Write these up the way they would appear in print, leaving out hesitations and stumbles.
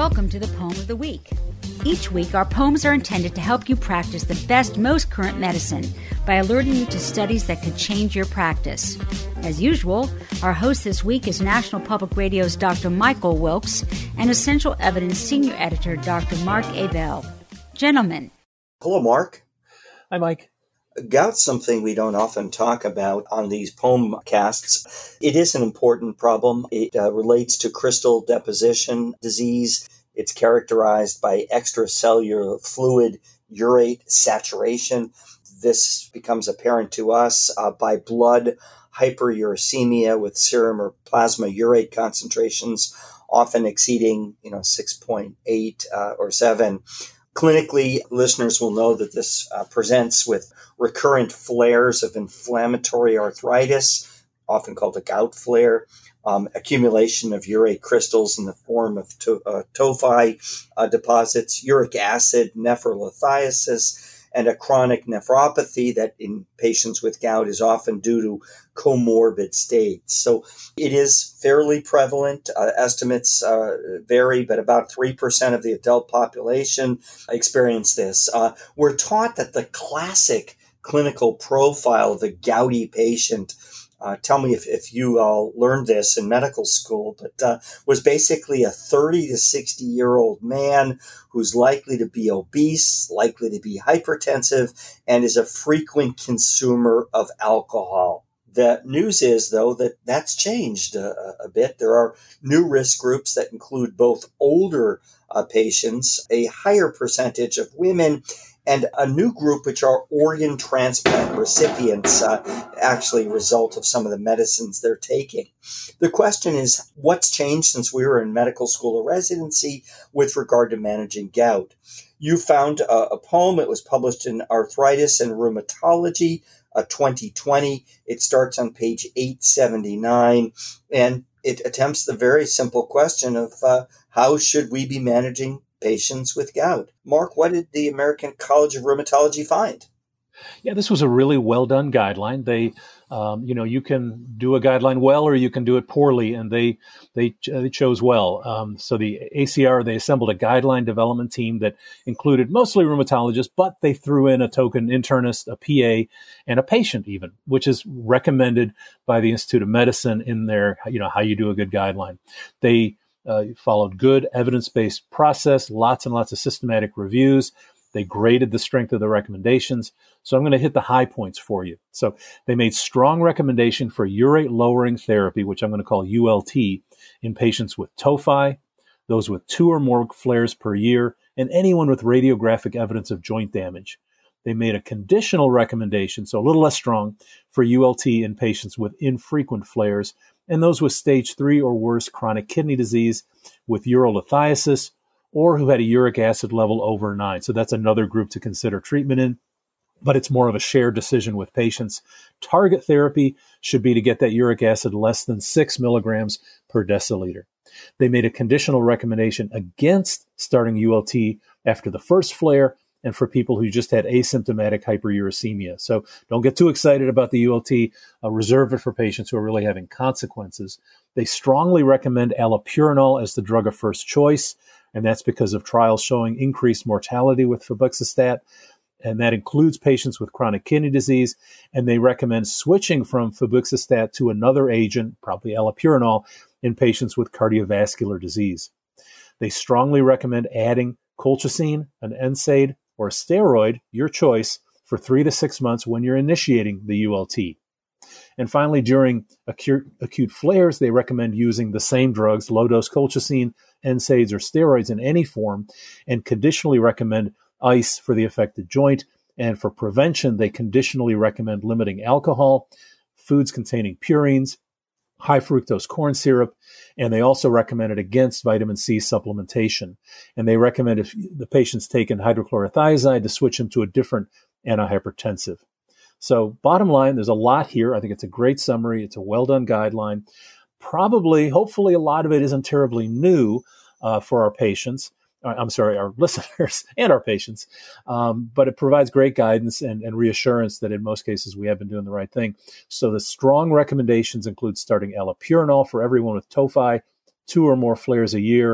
Welcome to the Poem of the Week. Each week, our poems are intended to help you practice the best, most current medicine by alerting you to studies that could change your practice. As usual, our host this week is National Public Radio's Dr. Michael Wilkes and Essential Evidence Senior Editor Dr. Mark Abell. Gentlemen. Hello, Mark. Hi, Mike. Gout's something we don't often talk about on these poem casts. It is an important problem. It relates to crystal deposition disease. It's characterized by extracellular fluid urate saturation. This becomes apparent to us by blood hyperuricemia with serum or plasma urate concentrations often exceeding 6.8 or 7. Clinically, listeners will know that this presents with recurrent flares of inflammatory arthritis, often called a gout flare, accumulation of urate crystals in the form of tophi deposits, uric acid, nephrolithiasis, and a chronic nephropathy that in patients with gout is often due to comorbid states. So it is fairly prevalent. Estimates vary, but about 3% of the adult population experience this. We're taught that the classic clinical profile of the gouty patient, tell me if you all learned this in medical school, but was basically a 30 to 60-year-old man who's likely to be obese, likely to be hypertensive, and is a frequent consumer of alcohol. The news is, though, that that's changed a bit. There are new risk groups that include both older patients, a higher percentage of women, and a new group, which are organ transplant recipients, actually a result of some of the medicines they're taking. The question is, what's changed since we were in medical school or residency with regard to managing gout? You found a poem. It was published in Arthritis and Rheumatology, 2020. It starts on page 879, and it attempts the very simple question of how should we be managing patients with gout. Mark, what did the American College of Rheumatology find? Yeah, this was a really well done guideline. They, you can do a guideline well or you can do it poorly, and they chose well. So the ACR, they assembled a guideline development team that included mostly rheumatologists, but they threw in a token internist, a PA, and a patient even, which is recommended by the Institute of Medicine in their, how you do a good guideline. They followed good evidence-based process, lots and lots of systematic reviews. They graded the strength of the recommendations. So I'm going to hit the high points for you. So they made strong recommendation for urate-lowering therapy, which I'm going to call ULT, in patients with tophi, those with 2 or more flares per year, and anyone with radiographic evidence of joint damage. They made a conditional recommendation, so a little less strong, for ULT in patients with infrequent flares, and those with stage 3 or worse chronic kidney disease with urolithiasis or who had a uric acid level over 9. So that's another group to consider treatment in, but it's more of a shared decision with patients. Target therapy should be to get that uric acid less than 6 milligrams per deciliter. They made a conditional recommendation against starting ULT after the first flare and for people who just had asymptomatic hyperuricemia. So don't get too excited about the ULT. Reserve it for patients who are really having consequences. They strongly recommend allopurinol as the drug of first choice, and that's because of trials showing increased mortality with febuxostat, and that includes patients with chronic kidney disease, and they recommend switching from febuxostat to another agent, probably allopurinol, in patients with cardiovascular disease. They strongly recommend adding colchicine, an NSAID, or a steroid, your choice, for 3 to 6 months when you're initiating the ULT. And finally, during acute flares, they recommend using the same drugs, low-dose colchicine, NSAIDs, or steroids in any form, and conditionally recommend ice for the affected joint. And for prevention, they conditionally recommend limiting alcohol, foods containing purines, high fructose corn syrup, and they also recommend it against vitamin C supplementation. And they recommend if the patient's taken hydrochlorothiazide to switch them to a different antihypertensive. So bottom line, there's a lot here. I think it's a great summary. It's a well-done guideline. Probably, hopefully, a lot of it isn't terribly new for our patients. Our listeners and our patients. But it provides great guidance and reassurance that in most cases we have been doing the right thing. So the strong recommendations include starting allopurinol for everyone with tophi, 2 or more flares a year,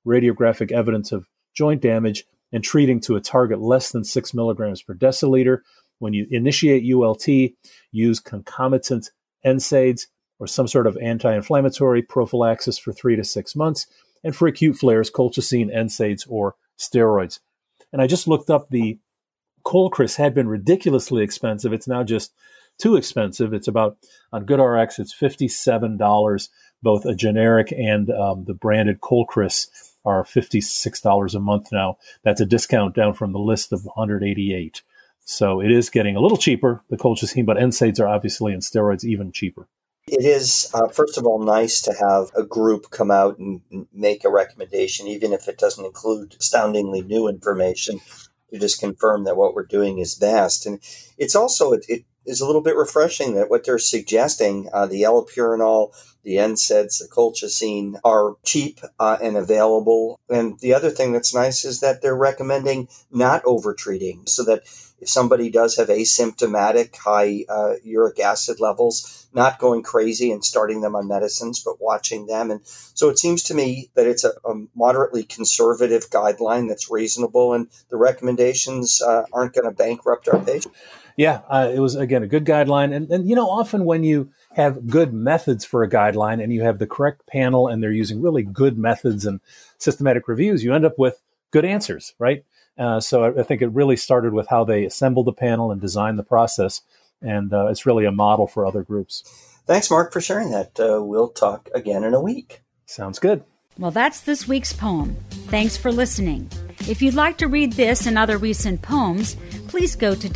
radiographic evidence of joint damage and treating to a target less than 6 milligrams per deciliter. When you initiate ULT, use concomitant NSAIDs or some sort of anti-inflammatory prophylaxis for 3 to 6 months. And for acute flares, colchicine, NSAIDs, or steroids. And I just looked up the Colchris had been ridiculously expensive. It's now just too expensive. It's about, on GoodRx, it's $57. Both a generic and the branded Colchris are $56 a month now. That's a discount down from the list of $188. So it is getting a little cheaper, the colchicine, but NSAIDs are obviously, and steroids even cheaper. It is, first of all, nice to have a group come out and make a recommendation, even if it doesn't include astoundingly new information, to just confirm that what we're doing is best. And it's also, it is a little bit refreshing that what they're suggesting, the allopurinol, the NSAIDs, the colchicine, are cheap and available. And the other thing that's nice is that they're recommending not overtreating, so that if somebody does have asymptomatic high uric acid levels, not going crazy and starting them on medicines, but watching them. And so it seems to me that it's a moderately conservative guideline that's reasonable, and the recommendations aren't going to bankrupt our patients. Yeah, it was, again, a good guideline. And, you know, often when you have good methods for a guideline and you have the correct panel and they're using really good methods and systematic reviews, you end up with good answers, right? So I think it really started with how they assembled the panel and designed the process. And it's really a model for other groups. Thanks, Mark, for sharing that. We'll talk again in a week. Sounds good. Well, that's this week's poem. Thanks for listening. If you'd like to read this and other recent poems, please go to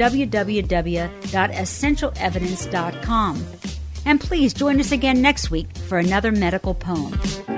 www.essentialevidence.com. And please join us again next week for another medical poem.